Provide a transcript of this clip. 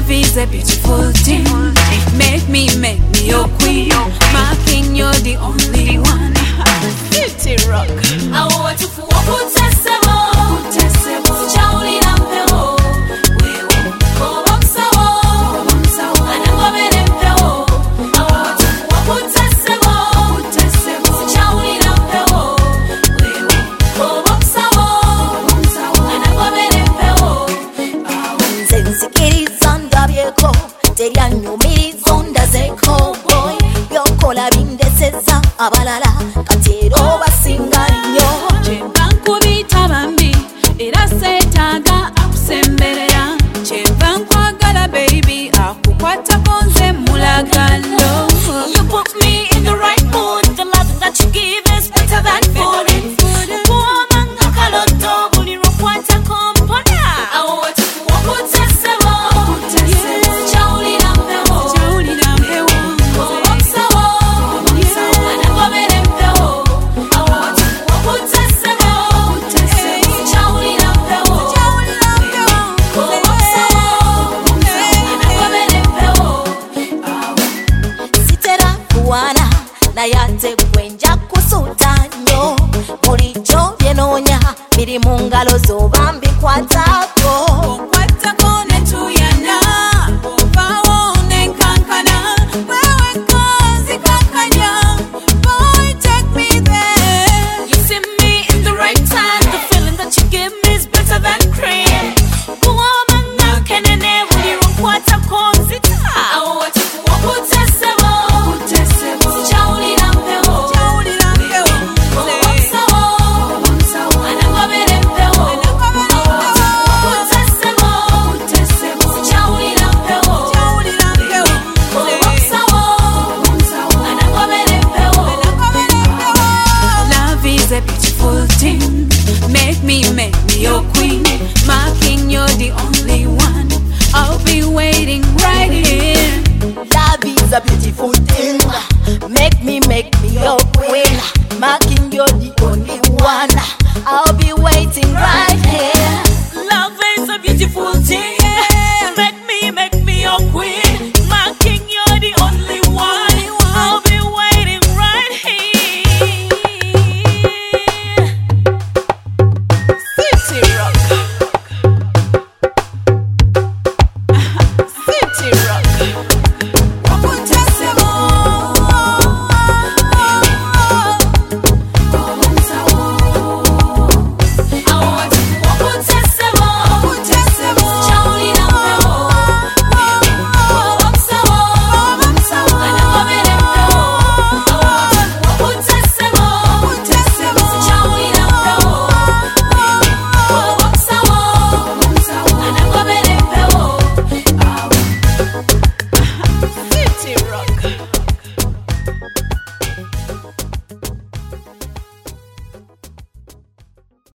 Love is a beautiful thing. Make me your queen. My king, you're the only one. City rock. I want to walk abalala katero basinga nnyo kyemba nkubita bambi era seetaaga akusemberera kyemba nkwagala baby akukwatako nze mulagalo. You put me in the right mood. The love that you give is better than food. Kuomanga kaloto buli lwokwatako mpona. Awo tukukutesebo chawulira mpewo nayate kwenja kusuta nnyo bulijjo byenoonya biri mu ngalo zo bambi kwatako okwatako ne tuyana ovaawo ne nkankana wewe kozi kankanya boy take me there. You see me in the right time. The feeling that you give me is better than cream. Kuomanga kenene buli lwokwatako nzita awo tukukutesebo a beautiful thing. Make me your queen. My king, you're the only one. I'll be waiting right here. Love is a beautiful